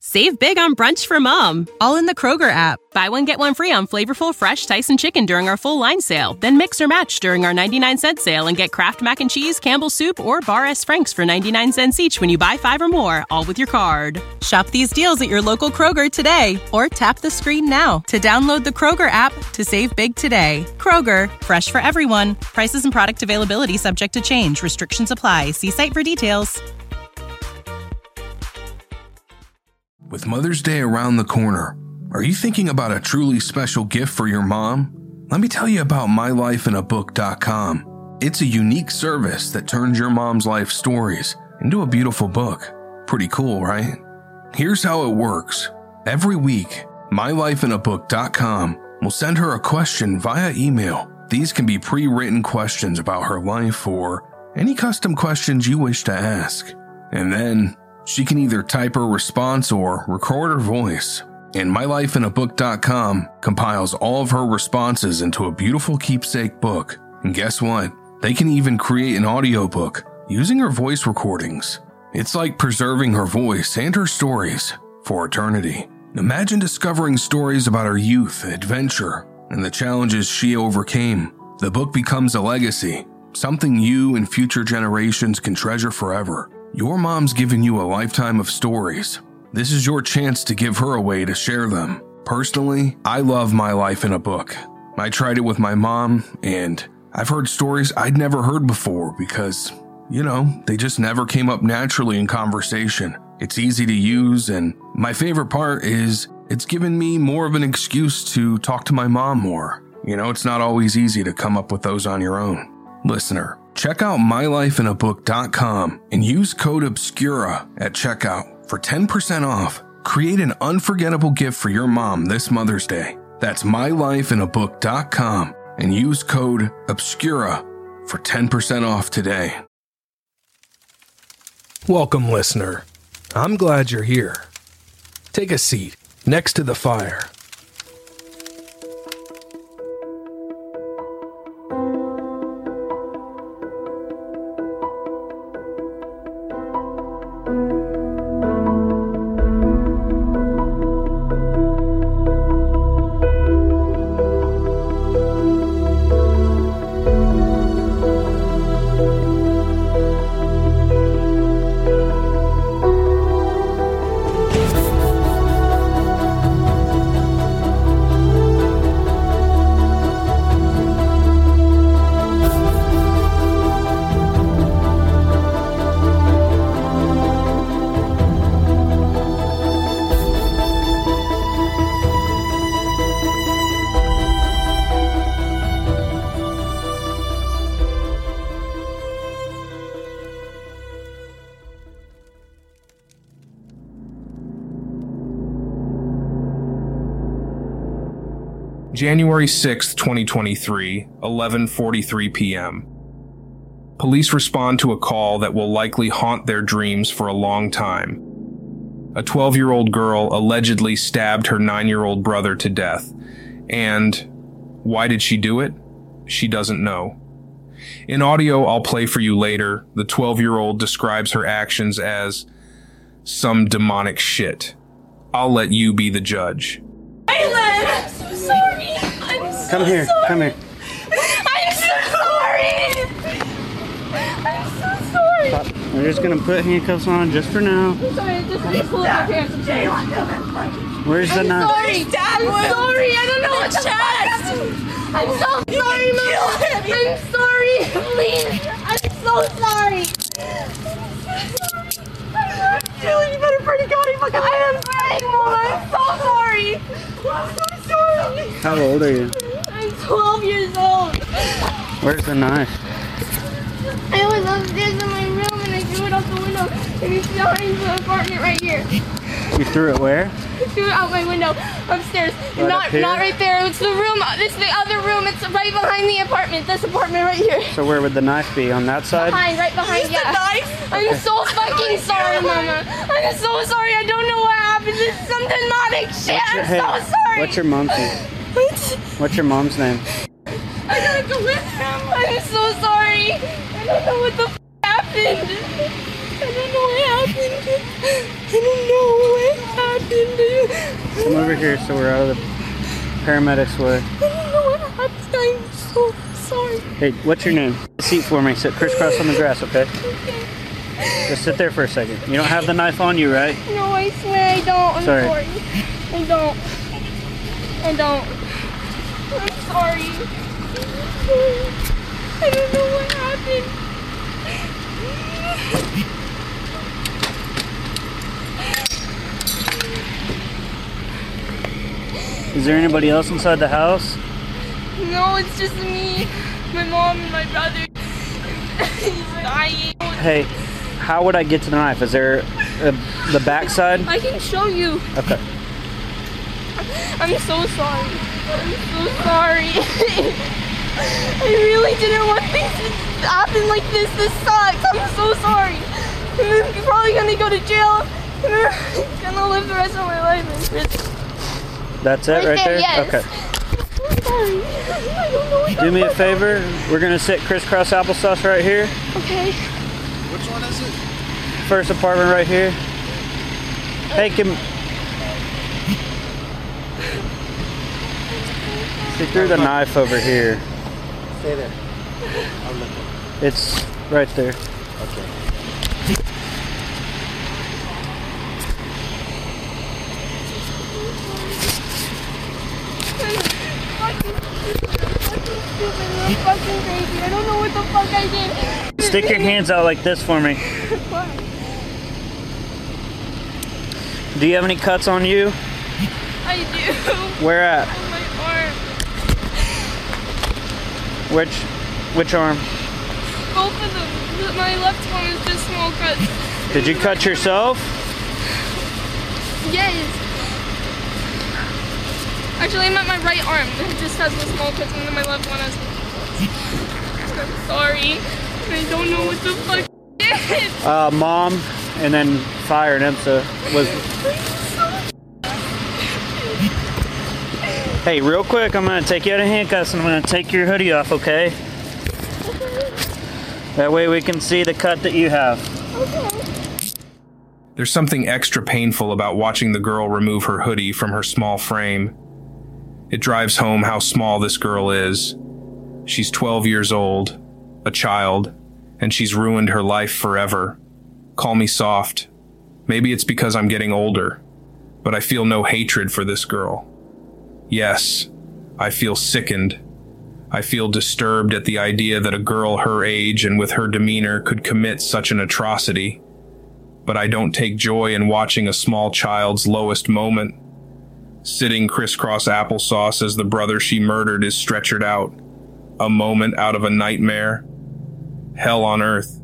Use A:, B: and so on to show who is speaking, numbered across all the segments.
A: Save big on brunch for mom, all in the Kroger app. Buy one, get one free on flavorful, fresh Tyson chicken during our full line sale. Then mix or match during our 99-cent sale and get Kraft Mac and Cheese, Campbell's Soup, or Bar S. Frank's for 99 cents each when you buy 5 or more, all with your card. Shop these deals at your local Kroger today, or tap the screen now to download the Kroger app to save big today. Kroger, fresh for everyone. Prices and product availability subject to change. Restrictions apply. See site for details.
B: With Mother's Day around the corner, are you thinking about a truly special gift for your mom? Let me tell you about mylifeinabook.com. It's a unique service that turns your mom's life stories into a beautiful book. Pretty cool, right? Here's how it works. Every week, mylifeinabook.com will send her a question via email. These can be pre-written questions about her life or any custom questions you wish to ask. And then she can either type her response or record her voice. And mylifeinabook.com compiles all of her responses into a beautiful keepsake book. And guess what? They can even create an audiobook using her voice recordings. It's like preserving her voice and her stories for eternity. Imagine discovering stories about her youth, adventure, and the challenges she overcame. The book becomes a legacy, something you and future generations can treasure forever. Your mom's given you a lifetime of stories. This is your chance to give her a way to share them. Personally, I love My Life in a Book. I tried it with my mom, and I've heard stories I'd never heard before because, they just never came up naturally in conversation. It's easy to use, and my favorite part is it's given me more of an excuse to talk to my mom more. It's not always easy to come up with those on your own. Listener, check out mylifeinabook.com and use code OBSCURA at checkout for 10% off. Create an unforgettable gift for your mom this Mother's Day. That's mylifeinabook.com and use code OBSCURA for 10% off today.
C: Welcome, listener. I'm glad you're here. Take a seat next to the fire. January 6, 2023, 11:43 p.m. Police respond to a call that will likely haunt their dreams for a long time. A 12-year-old girl allegedly stabbed her 9-year-old brother to death. And why did she do it? She doesn't know. In audio I'll play for you later, the 12-year-old describes her actions as some demonic shit. I'll let you be the judge.
D: I'm so sorry.
E: Come here.
D: I'm so sorry. I'm so sorry.
E: We're just gonna put handcuffs on just for now.
D: I'm sorry. Just pull up my pants.
E: Where's the knife?
D: Sorry, Dad. I'm sorry. I don't know what's chest. I'm so sorry, Mom. I'm sorry. Please. I'm so sorry. Julie, you better pray to God. I am praying, Mom. I'm so sorry. I'm so sorry.
E: How old are you?
D: I'm 12 years old.
E: Where's the knife?
D: I was upstairs in my room and I threw it out the window and it's behind the apartment right here.
E: You threw it where?
D: I threw it out my window upstairs. Not right there. It's the room. It's the other room. It's right behind the apartment. This apartment right here.
E: So where would the knife be? On that side?
D: Right behind. Yeah. The knife? I'm so fucking sorry, Mama. I'm so sorry. I don't know what happened. This is some demonic shit. I'm so sorry.
E: What's your mom's name?
D: What?
E: What's your mom's name?
D: I gotta go with him. I'm so sorry. I don't know what the happened. I don't know what happened. I don't know what happened.
E: over here so we're out of the paramedics' way.
D: I don't know what happened. I'm so sorry.
E: Hey, what's your name? Seat for me. Sit crisscross on the grass, okay? Just sit there for a second. You don't have the knife on you, right?
D: No, I swear I don't. I'm
E: Sorry.
D: sorry. I don't. I'm sorry. I don't know what happened.
E: Is there anybody else inside the house?
D: No, it's just me, my mom, and my brother. He's dying.
E: Hey, how would I get to the knife? Is there the back side?
D: I can show you.
E: Okay.
D: I'm so sorry. I'm so sorry. I really didn't want things to happen like this. This sucks. I'm so sorry. I'm probably gonna go to jail. I'm gonna live the rest of my life in prison.
E: That's it right there?
D: Yes.
E: Okay.
D: I'm sorry. I don't know what
E: Do me a favor. We're going to sit crisscross applesauce right here.
D: Okay.
F: Which one is it?
E: First apartment right here. Hey, she threw the knife over here.
F: Stay there. I'll look.
E: It's right there.
F: Okay.
D: I'm fucking crazy. I don't know what the fuck I did.
E: Stick your hands out like this for me.
D: What?
E: Do you have any cuts on you?
D: I do.
E: Where at?
D: On my arm.
E: Which arm?
D: Both of them. My left one is just small cuts.
E: Did you cut yourself?
D: Yes. Actually, I'm at my right arm. It just has the small cuts, and then my left one has the cuts. I'm sorry. I don't know what the fuck I did.
E: Mom, and then fire and EMSA was. Hey, real quick, I'm gonna take you out of handcuffs and I'm gonna take your hoodie off, okay? That way we can see the cut that you have.
C: There's something extra painful about watching the girl remove her hoodie from her small frame. It drives home how small this girl is. She's 12 years old, a child, and she's ruined her life forever. Call me soft. Maybe it's because I'm getting older, but I feel no hatred for this girl. Yes, I feel sickened. I feel disturbed at the idea that a girl her age and with her demeanor could commit such an atrocity. But I don't take joy in watching a small child's lowest moment. Sitting crisscross applesauce as the brother she murdered is stretchered out. A moment out of a nightmare. Hell on earth.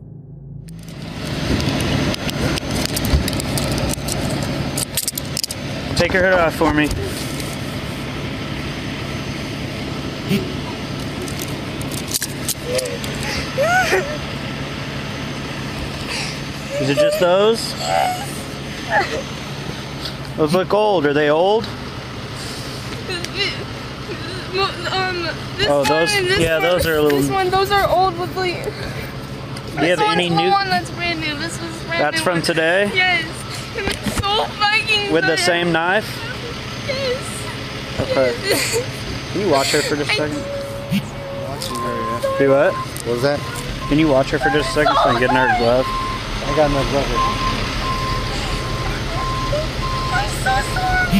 E: Take your hood off for me. Is it just those? Those look old. Are they old?
D: This
E: Oh,
D: one
E: those-
D: and this
E: yeah,
D: one,
E: those are a little-
D: This one, those are old with like.
E: Do you have any new?
D: one that's brand new. This was brand
E: That's
D: new
E: from
D: one.
E: today?
D: Yes. And it's so fucking
E: With the
D: good.
E: same knife?
D: Yes.
E: Okay. Can you watch her for just a second?
F: Watching her, yeah.
E: Do what?
F: What was that?
E: Can you watch her for just a second so I can get in her glove?
F: I got no brother.
D: I'm so sorry.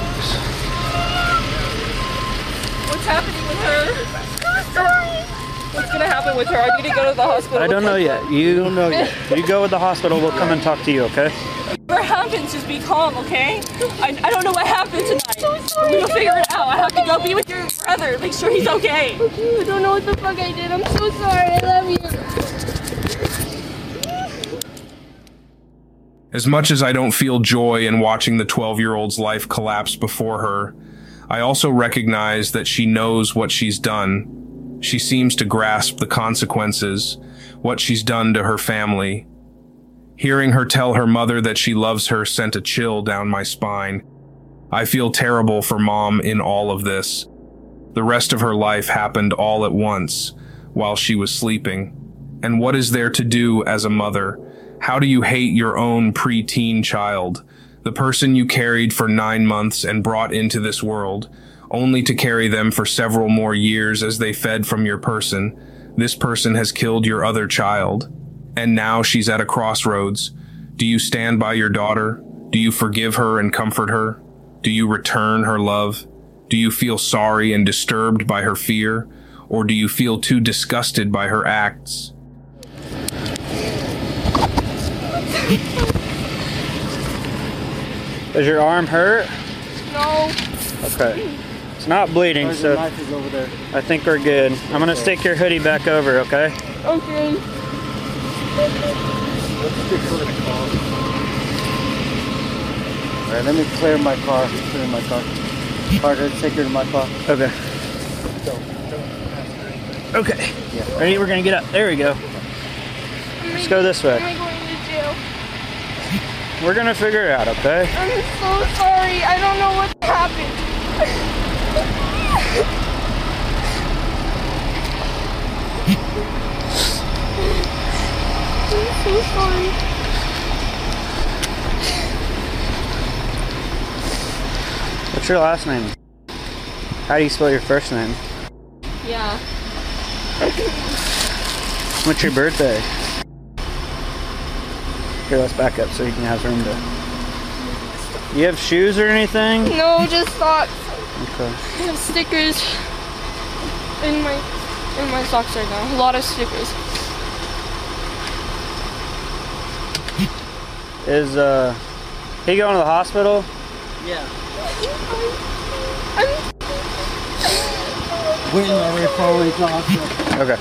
D: What's happening with her? I'm so sorry. What's gonna happen with her? I need to go to the hospital.
E: I don't know yet. You don't know yet. You go with the hospital. We'll come and talk to you, okay?
G: Whatever happens, just be calm, okay? I don't know what happened tonight. We'll figure it out. I have to go be with your brother. Make sure he's okay.
D: I don't know what the fuck I did. I'm so sorry. I love you.
C: As much as I don't feel joy in watching the 12-year-old's life collapse before her, I also recognize that she knows what she's done. She seems to grasp the consequences, what she's done to her family. Hearing her tell her mother that she loves her sent a chill down my spine. I feel terrible for Mom in all of this. The rest of her life happened all at once, while she was sleeping. And what is there to do as a mother? How do you hate your own preteen child? The person you carried for 9 months and brought into this world, only to carry them for several more years as they fed from your person. This person has killed your other child, and now she's at a crossroads. Do you stand by your daughter? Do you forgive her and comfort her? Do you return her love? Do you feel sorry and disturbed by her fear? Or do you feel too disgusted by her acts?
E: Does your arm hurt?
D: No.
E: Okay. It's not bleeding,
F: The
E: so
F: knife is over there.
E: I think we're good. I'm gonna stick your hoodie back over, okay?
D: Okay.
F: Let's stick her in the car. Alright, let me clear my car. Clear my car. Carter, take her to my car.
E: Okay. Okay.
F: Yeah.
E: Ready? We're gonna get up. There we go. Let's go this way.
D: Am I going to jail?
E: We're gonna figure it out, okay?
D: I'm so sorry. I don't know what happened. I'm so sorry.
E: What's your last name? How do you spell your first name?
D: Yeah.
E: What's your birthday? Here, let's back up so you can have room to... You have shoes or anything?
D: No, just socks.
E: Okay.
D: I have stickers in my socks right now. A lot of stickers.
E: Is he going to the hospital?
F: Yeah.
D: I'm
F: We're already following the hospital.
E: Okay.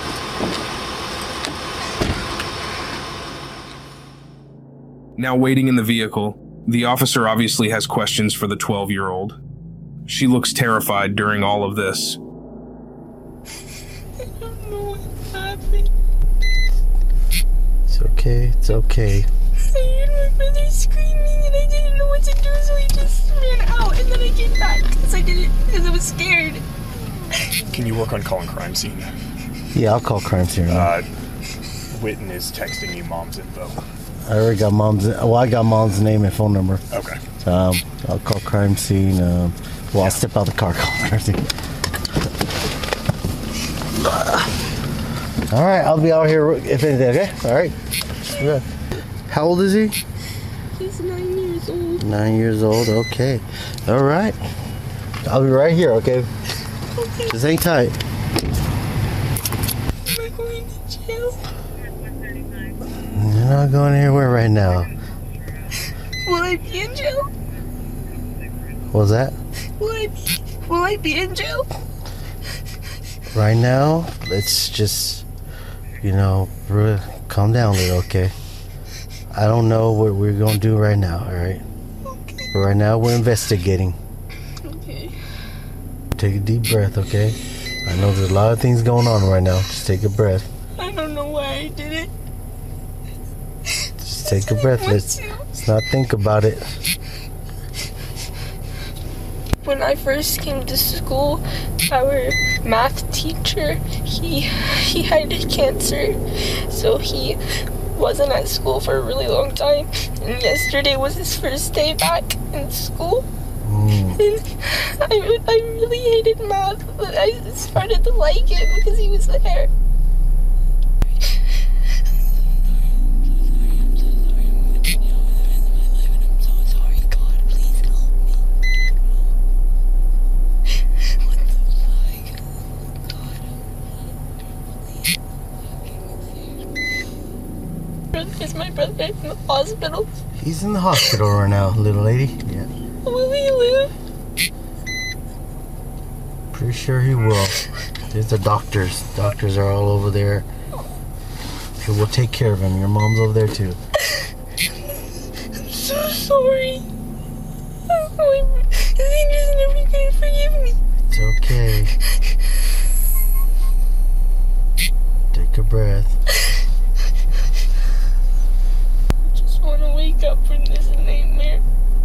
C: Now waiting in the vehicle, the officer obviously has questions for the 12-year-old. She looks terrified during all of this.
D: I don't know what happened.
F: It's okay. It's okay.
D: I heard my brother screaming and I didn't know what to do, so I just ran out and then I came back because I was scared.
H: Can you work on calling crime scene?
F: Yeah, I'll call crime scene.
H: Witten is texting you mom's info.
F: I already got mom's. Well, I got mom's name and phone number.
H: Okay.
F: I'll call crime scene. I'll step out the car. Call everything. All right, I'll be out here if anything. Okay. All right. Yeah. How old is he?
D: He's 9 years old.
F: 9 years old. Okay. All right. I'll be right here. Okay.
D: Okay.
F: Just hang tight.
D: Am I going to jail?
F: You're not going anywhere right now.
D: Will I be in jail?
F: What was that?
D: Will I be in jail?
F: Right now, let's just, calm down a little, okay? I don't know what we're going to do right now, all right?
D: Okay.
F: But right now, we're investigating.
D: Okay.
F: Take a deep breath, okay? I know there's a lot of things going on right now. Just take a breath.
D: I don't know why I did it.
F: Just take a breath. Let's not think about it.
D: When I first came to school, our math teacher, he had cancer, so he wasn't at school for a really long time. And yesterday was his first day back in school. And I really hated math, but I started to like it because he was there. Is my brother in the hospital?
F: He's in the hospital right now, little lady. Yeah.
D: Will he live?
F: Pretty sure he will. There's the doctors. Doctors are all over there. Okay, we'll take care of him. Your mom's over there too.
D: I'm so sorry. Is he just never gonna forgive me?
F: It's okay. Take a breath.
D: I just wanna wake up from this nightmare.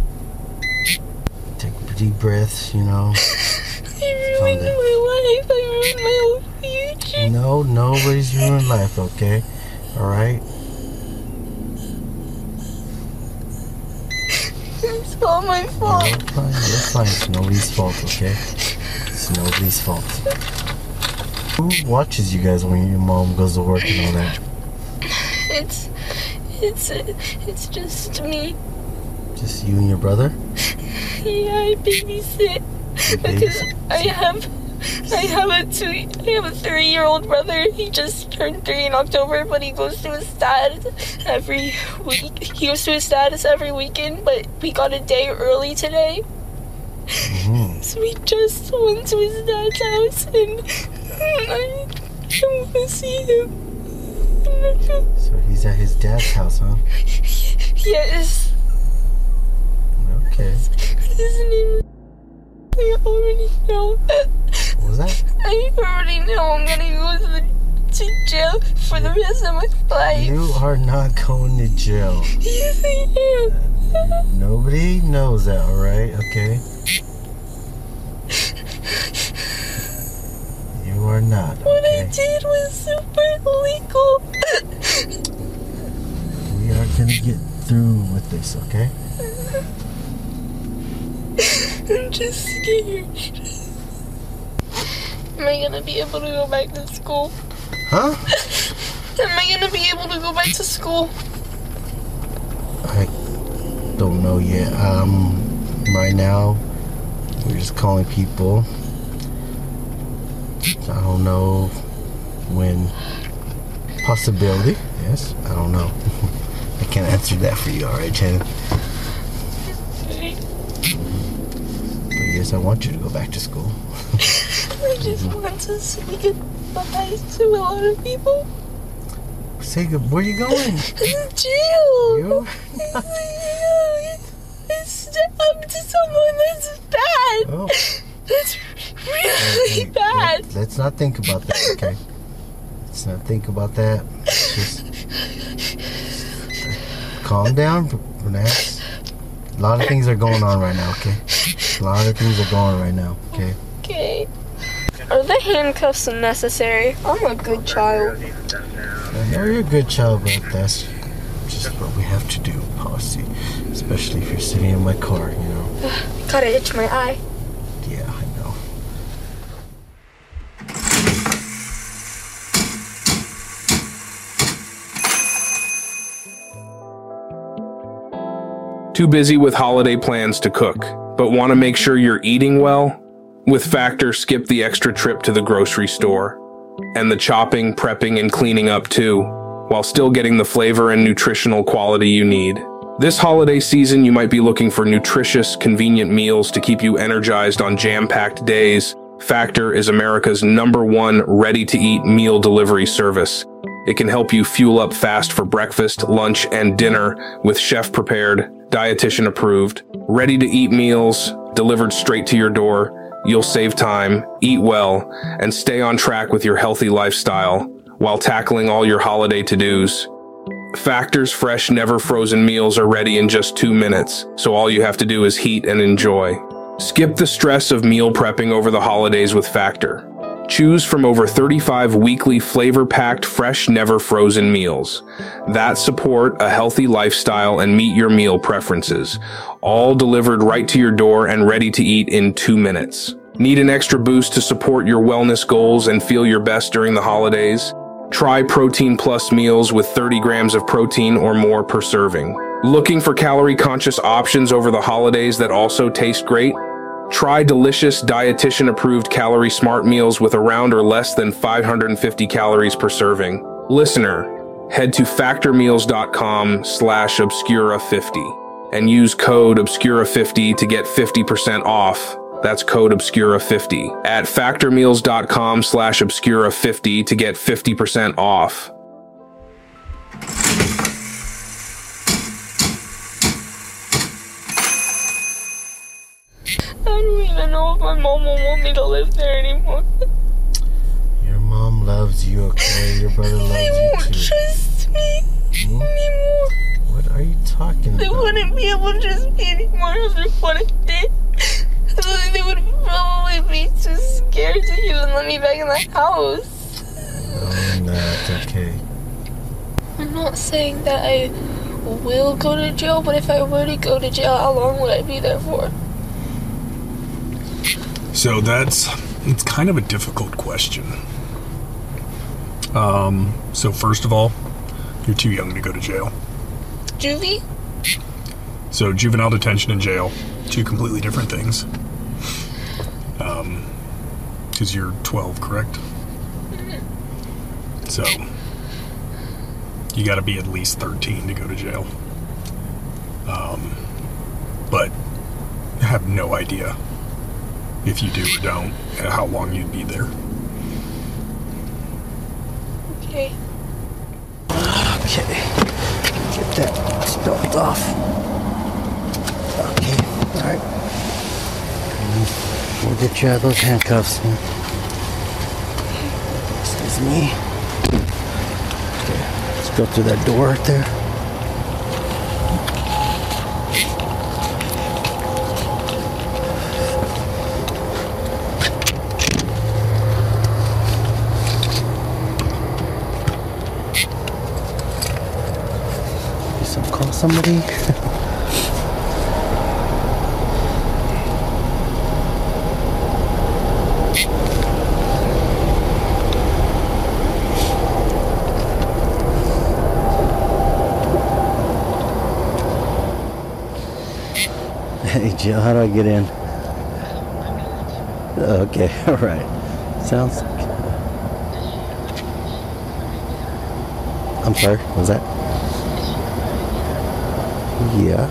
F: Take deep breaths,
D: I ruined my life. I ruined my whole future.
F: No, nobody's ruined life, okay? Alright?
D: I'm so not my fault.
F: You're fine. It's nobody's fault, okay? It's nobody's fault. Who watches you guys when your mom goes to work and all that?
D: It's just me.
F: Just you and your brother?
D: Yeah, I babysit. Because I have a 3-year-old brother. He just turned 3 in October, but he goes to his dad's every week. He goes to his dad's every weekend, but we got a day early today.
F: Mm-hmm.
D: So we just went to his dad's house, and I want to see him.
F: So he's at his dad's house, huh?
D: Yes.
F: Okay.
D: His name. I already know that.
F: What was that?
D: I already know I'm gonna go to jail for the rest of my life.
F: You are not going to jail.
D: Yes, I am.
F: Nobody knows that, alright? Okay? You are not. Okay?
D: What I did was super illegal.
F: We are gonna get through with this, okay?
D: I'm just scared. Am I gonna be able to go back to school?
F: Huh?
D: Am I gonna be able to go back to school?
F: I don't know yet. Right now, we're just calling people. I don't know when. Possibility, yes. I don't know. I can't answer that for you, alright, Shannon? But yes, I want you to go back to school.
D: I just want to say goodbye to a lot of people.
F: Say good. Where are you going?
D: Jail.
F: You?
D: It's up to someone that's bad.
F: Oh.
D: That's really bad.
F: Let's not think about that, okay? Let's not think about that. Just calm down, relax. A lot of things are going on right now, okay? A lot of things are going on right now, okay?
D: Okay. Are the handcuffs necessary? I'm a good child.
F: Yeah, you're a good child, but that's just what we have to do, policy. Especially if you're sitting in my car, you know.
D: Gotta itch my eye.
F: Yeah, I know.
C: Too busy with holiday plans to cook, but want to make sure you're eating well? With Factor, skip the extra trip to the grocery store. And the chopping, prepping, and cleaning up too, while still getting the flavor and nutritional quality you need. This holiday season, you might be looking for nutritious, convenient meals to keep you energized on jam-packed days. Factor is America's #1 ready-to-eat meal delivery service. It can help you fuel up fast for breakfast, lunch, and dinner with chef-prepared, dietitian-approved, ready-to-eat meals delivered straight to your door. You'll save time, eat well, and stay on track with your healthy lifestyle while tackling all your holiday to-dos. Factor's fresh, never-frozen meals are ready in just 2 minutes, so all you have to do is heat and enjoy. Skip the stress of meal prepping over the holidays with Factor. Choose from over 35 weekly flavor-packed, fresh, never-frozen meals that support a healthy lifestyle and meet your meal preferences, all delivered right to your door and ready to eat in 2 minutes. Need an extra boost to support your wellness goals and feel your best during the holidays? Try Protein Plus meals with 30 grams of protein or more per serving. Looking for calorie-conscious options over the holidays that also taste great? Try delicious, dietitian-approved Calorie Smart meals with around or less than 550 calories per serving. Listener, head to factormeals.com/Obscura50 and use code Obscura50 to get 50% off. That's code Obscura50 at factormeals.com/Obscura50 to get 50% off.
D: I don't even know if my mom will want me to live there anymore.
F: Your mom loves you, okay? Your brother loves
D: They
F: you
D: won't
F: too.
D: trust me anymore.
F: What are you talking
D: They
F: about?
D: wouldn't be able to trust me anymore after what I did. They would probably be too scared to even let me back in the house.
F: No, not okay.
D: I'm not saying that I will go to jail, but if I were to go to jail, how long would I be there for?
H: So it's kind of a difficult question. So first of all, you're too young to go to jail.
D: Juvie?
H: So juvenile detention and jail, two completely different things. Because you're 12, correct?
D: Mm-hmm.
H: So you got to be at least 13 to go to jail. But I have no idea if you do or don't, and how long you'd be there.
D: Okay.
F: Okay. Get that spelled off. Okay. Alright. We'll get you out of those handcuffs. Excuse me. Okay. Let's go through that door right there. Call somebody. Hey Jill, how do I get in? Okay, alright. Sounds... I'm sorry, what was that? Yeah.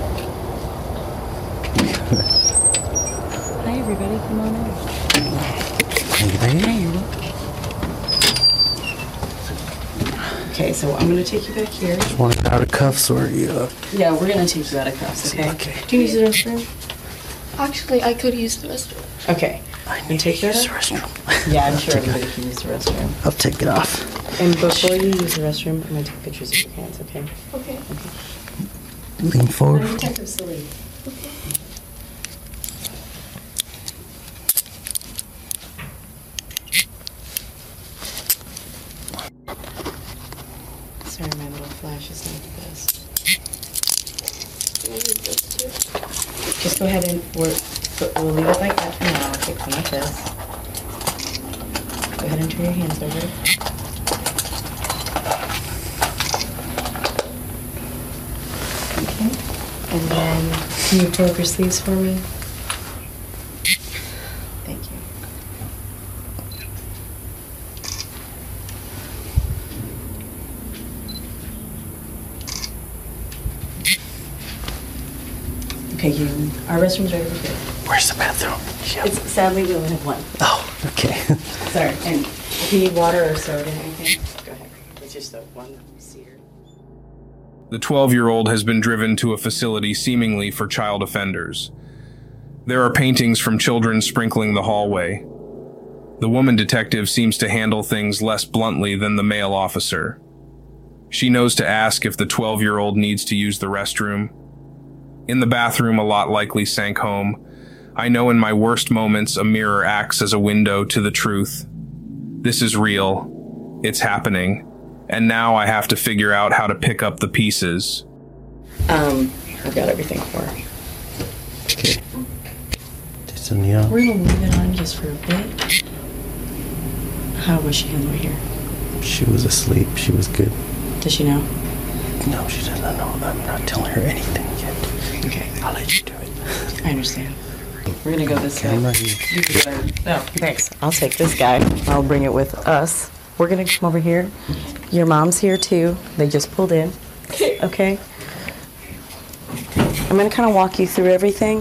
I: Hi everybody, come on in.
F: Thank you, baby.
I: Hi, you're welcome. Okay, so I'm gonna take you back here.
F: Just want it out of cuffs or you
I: Yeah, we're gonna take you out of cuffs, okay?
F: Okay.
I: Do you use the restroom?
D: Actually, I could use the restroom.
I: Okay.
F: I
I: And
F: need
I: take
F: to
I: that
F: use the
I: out?
F: restroom.
I: Yeah, I'm sure everybody can use the restroom.
F: I'll take it off.
I: And before you use the restroom, I'm gonna take pictures of your hands, okay?
D: Okay.
F: Lean forward.
I: Detective Celine. Sorry, my little flash is not the best. Just go ahead and we'll leave it like that for now. Okay, come like this. Go ahead and turn your hands over. Okay. And then, can you pull up your sleeves for me? Thank you. Okay, our restroom's right over here.
F: Where's the bathroom?
I: It's sadly we only have one.
F: Oh, okay.
I: Sorry, and if you need water or soda or anything, go ahead. It's just the one seer.
C: The 12-year-old has been driven to a facility seemingly for child offenders. There are paintings from children sprinkling the hallway. The woman detective seems to handle things less bluntly than the male officer. She knows to ask if the 12-year-old needs to use the restroom. In the bathroom, a lot likely sank home. I know in my worst moments, a mirror acts as a window to the truth. This is real. It's happening. And now I have to figure out how to pick up the pieces.
I: I've got everything for her.
F: Okay.
I: We're gonna leave it on just for a bit. How was she on the way here?
F: She was asleep. She was good.
I: Does she know?
F: No, she doesn't know. I'm not telling her anything yet.
I: Okay.
F: I'll let you do it.
I: I understand. We're gonna go this way.
F: Camera here.
I: You can go. No, thanks. I'll take this guy. I'll bring it with us. We're gonna come over here. Your mom's here too. They just pulled in. Okay? I'm gonna kind of walk you through everything.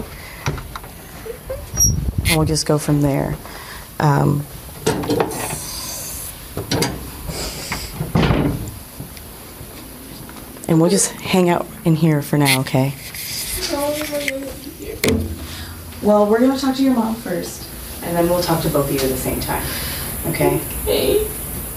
I: And we'll just go from there. And we'll just hang out in here for now, okay? Well, we're gonna talk to your mom first, and then we'll talk to both of you at the same time, okay?
D: Okay.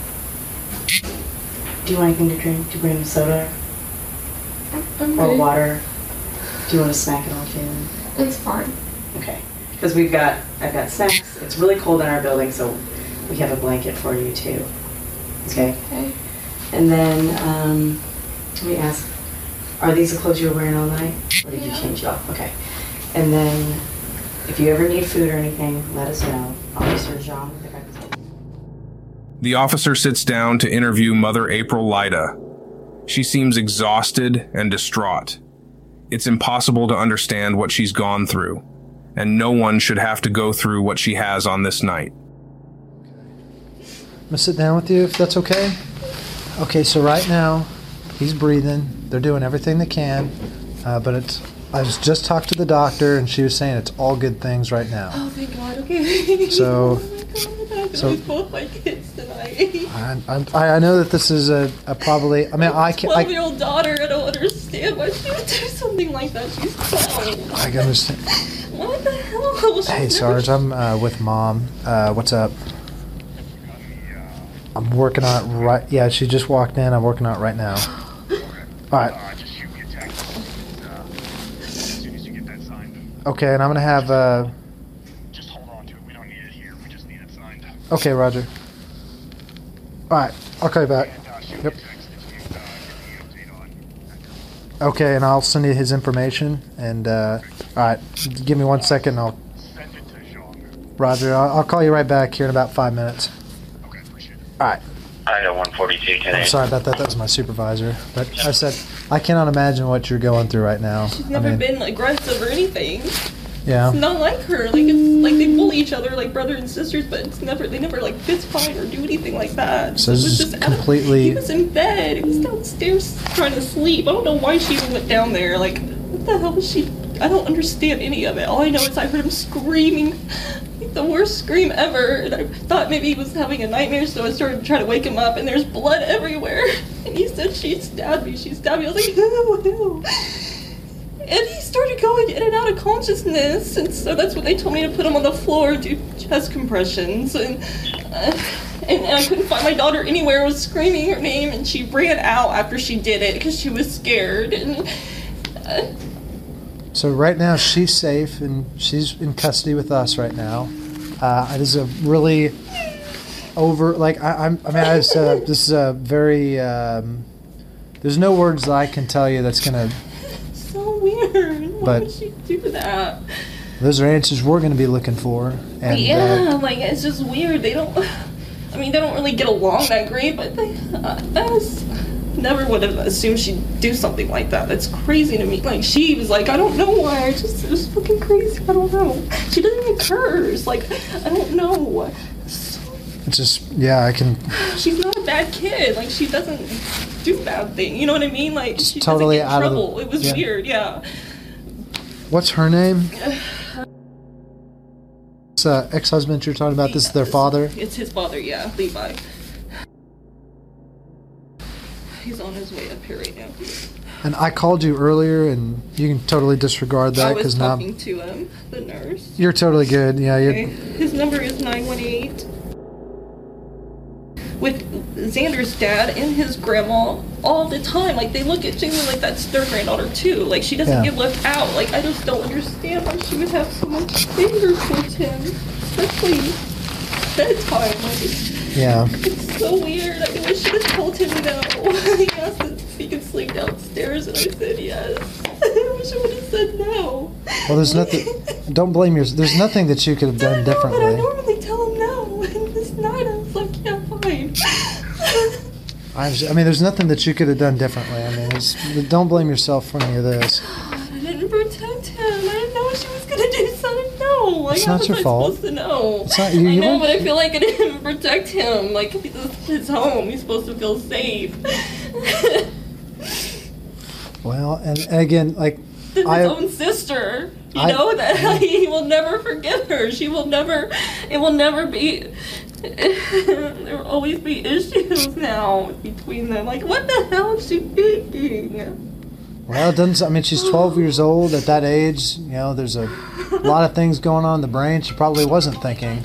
I: Do you want anything to drink? Do you bring soda
D: I'm
I: or
D: good.
I: water? Do you want a snack at all, Jalen?
D: It's fine.
I: Okay. Because I've got snacks. It's really cold in our building, so we have a blanket for you too. Okay.
D: Okay.
I: And then let me ask. Are these the clothes you were wearing all night? Or did you change it off? Okay. And then, if you ever need food or anything, let us know. Officer Jean with the guy.
C: The officer sits down to interview Mother April Lyda. She seems exhausted and distraught. It's impossible to understand what she's gone through, and no one should have to go through what she has on this night.
J: I'm gonna sit down with you if that's okay. Okay, so right now, he's breathing. They're doing everything they can, but I just talked to the doctor, and she was saying it's all good things right now.
G: Oh, thank God. Okay.
J: So,
G: both my kids tonight.
J: I know that this is a probably. I mean, I can't.
G: 12-year-old daughter. I don't understand why she would do something like that. She's 12.
J: I can understand.
G: What the hell?
J: Hey, Sarge, I'm with Mom. What's up? I'm working on it right. Yeah, she just walked in. I'm working on it right now. All right. Okay, and I'm gonna have.
H: Just hold on to it. We don't need it here. We just need it signed.
J: Okay, Roger. All right, I'll call you back. Yep. Okay, and I'll send you his information. And all right, give me 1 second. I'll. Roger, I'll call you right back here in about 5 minutes.
H: Okay, appreciate it.
J: All right.
K: Idaho 142 today.
J: I'm sorry about that. That was my supervisor. But I said, I cannot imagine what you're going through right now.
G: She's never been aggressive or anything.
J: Yeah.
G: It's not like her. Like it's like they bully each other like brother and sisters, but it's never they never like fist fight or do anything like that.
J: So this
G: it was
J: is
G: just
J: completely.
G: He was in bed. He was downstairs trying to sleep. I don't know why she even went down there. Like what the hell was she? I don't understand any of it. All I know is I heard him screaming. The worst scream ever, and I thought maybe he was having a nightmare, so I started to try to wake him up, and there's blood everywhere. And he said, she stabbed me. I was like, ew. And he started going in and out of consciousness, and so that's when they told me to put him on the floor, do chest compressions, and I couldn't find my daughter anywhere. I was screaming her name, and she ran out after she did it because she was scared. And
J: So right now she's safe and she's in custody with us right now. It is a really this is a very. There's no words that I can tell you that's gonna.
G: So weird. Why would she do that?
J: Those are answers we're gonna be looking for. And,
G: like it's just weird. They don't really get along that great, but never would have assumed she'd do something like that. That's crazy to me. Like she was like, I don't know why. It was fucking crazy. I don't know. She doesn't even curse. Like I don't know.
J: It's just I can.
G: She's not a bad kid. Like she doesn't do bad things. You know what I mean? Like she
J: totally
G: doesn't get in
J: out
G: trouble.
J: of the,
G: It was weird. Yeah.
J: What's her name? It's ex-husband you're talking about. This is their father.
G: It's his father. Yeah, Levi. He's on his way up here right now.
J: And I called you earlier, and you can totally disregard that because now.
G: I was talking to the nurse.
J: You're totally good. Yeah.
G: Okay. His number is 918. With Xander's dad and his grandma all the time. Like they look at Jamie like that's their granddaughter too. Like she doesn't get left out. Like I just don't understand why she would have so much anger towards him, especially bedtime. It's so weird. I wish I should have told him no. He asked if he could sleep downstairs, and I said yes. I wish I would have said no.
J: Well, there's nothing. Don't blame yourself. There's nothing that you could have done differently.
G: But I normally tell him no, and this night I was like, yeah, fine.
J: I mean, there's nothing that you could have done differently. I mean, don't blame yourself for any of this.
G: I didn't protect him. I didn't know she was gonna do something. No, like
J: it's not your fault.
G: Supposed to know.
J: It's not you.
G: I know, but I feel like I didn't protect him. Like this is his home. He's supposed to feel safe.
J: Well, and again, like
G: his own sister. You know that he will never forgive her. She will never. It will never be. There will always be issues now between them. Like, what the hell is she thinking?
J: Well, it doesn't. I mean, she's 12 years old at that age. You know, there's a lot of things going on in the brain she probably wasn't thinking.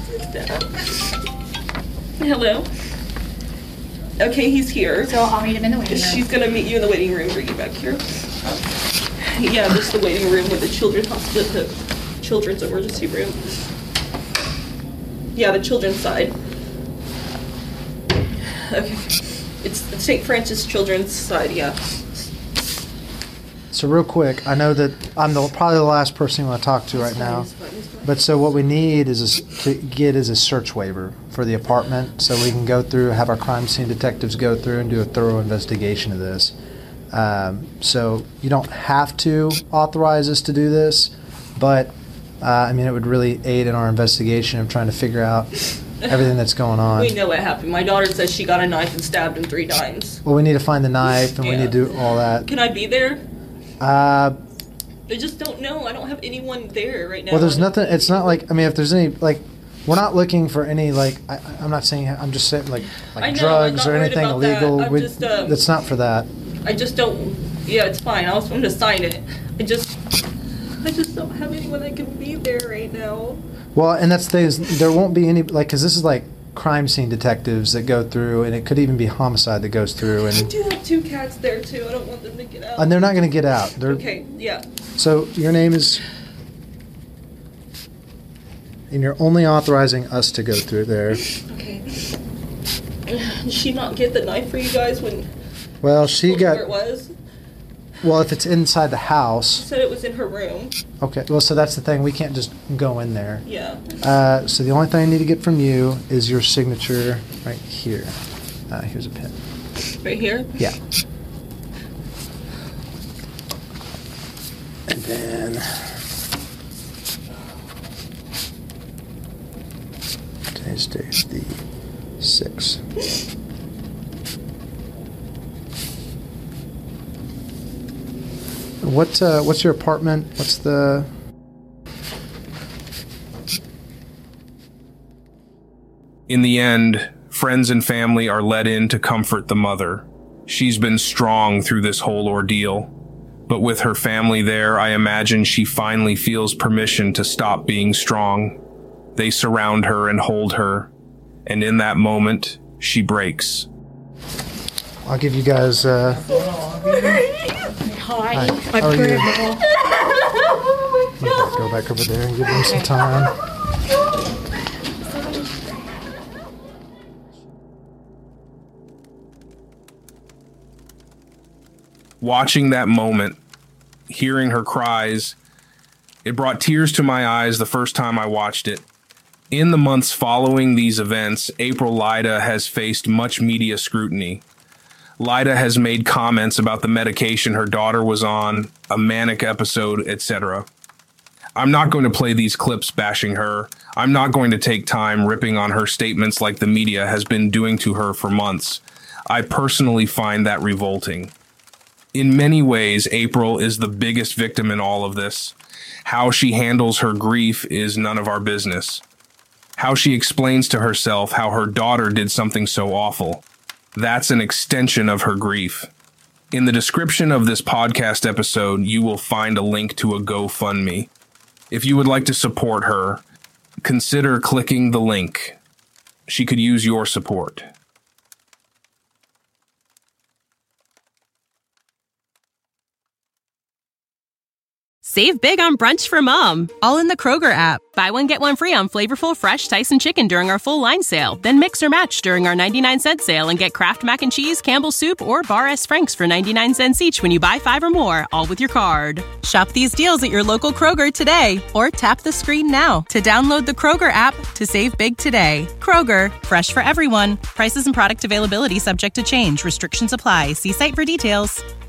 G: Hello. Okay, he's here.
L: So I'll meet him in the waiting room.
G: She's gonna meet you in the waiting room. Bring you back here. Yeah, this is the waiting room with the children's hospital, the children's emergency room. Yeah, the children's side. Okay, it's St. Francis Children's side. Yeah.
J: So real quick, I know that I'm probably the last person you want to talk to right now. But so what we need is a search waiver for the apartment, so we can go through, have our crime scene detectives go through and do a thorough investigation of this. So you don't have to authorize us to do this, but I mean, it would really aid in our investigation of trying to figure out everything that's going on.
G: We know what happened. My daughter says she got a knife and stabbed him 3 times.
J: Well, we need to find the knife, and we need to do all that.
G: Can I be there? I just don't know. I don't have anyone there right now.
J: Well, there's nothing. It's not like, I mean, if there's any, like, we're not looking for any, like, I'm not saying, I'm just saying, like drugs or anything illegal. It's not for that.
G: I just don't, yeah, it's fine. I'm going to sign it. I just don't have anyone that can be there right now.
J: Well, and that's the thing, is there won't be any, like, because this is like crime scene detectives that go through, and it could even be homicide that goes through. And
G: I do have 2 cats there, too. I don't want them to get out.
J: And they're not going to get out.
G: Okay, yeah.
J: So your name is, and you're only authorizing us to go through there.
G: Okay. Did she not get the knife for you guys when?
J: Well, she got.
G: Where it was?
J: Well, if it's inside the house.
G: She said it was in her room.
J: Okay. Well, so that's the thing. We can't just go in there.
G: Yeah.
J: So the only thing I need to get from you is your signature right here. Here's a pen.
G: Right here?
J: Yeah. And then. Today's date, the 6th. What's your apartment? What's the...
C: In the end, friends and family are let in to comfort the mother. She's been strong through this whole ordeal. But with her family there, I imagine she finally feels permission to stop being strong. They surround her and hold her. And in that moment, she breaks.
J: I'll give you guys...
D: Hi.
J: How are you? Go back over there and give them some time.
C: Watching that moment, hearing her cries, it brought tears to my eyes the first time I watched it. In the months following these events, April Lyda has faced much media scrutiny. Lyda has made comments about the medication her daughter was on, a manic episode, etc. I'm not going to play these clips bashing her. I'm not going to take time ripping on her statements like the media has been doing to her for months. I personally find that revolting. In many ways, April is the biggest victim in all of this. How she handles her grief is none of our business. How she explains to herself how her daughter did something so awful. That's an extension of her grief. In the description of this podcast episode, you will find a link to a GoFundMe. If you would like to support her, consider clicking the link. She could use your support.
A: Save big on brunch for mom, all in the Kroger app. Buy one, get one free on flavorful, fresh Tyson chicken during our full line sale. Then mix or match during our 99-cent sale and get Kraft Mac and Cheese, Campbell's Soup, or Bar S. Frank's for 99 cents each when you buy 5 or more, all with your card. Shop these deals at your local Kroger today, or tap the screen now to download the Kroger app to save big today. Kroger, fresh for everyone. Prices and product availability subject to change. Restrictions apply. See site for details.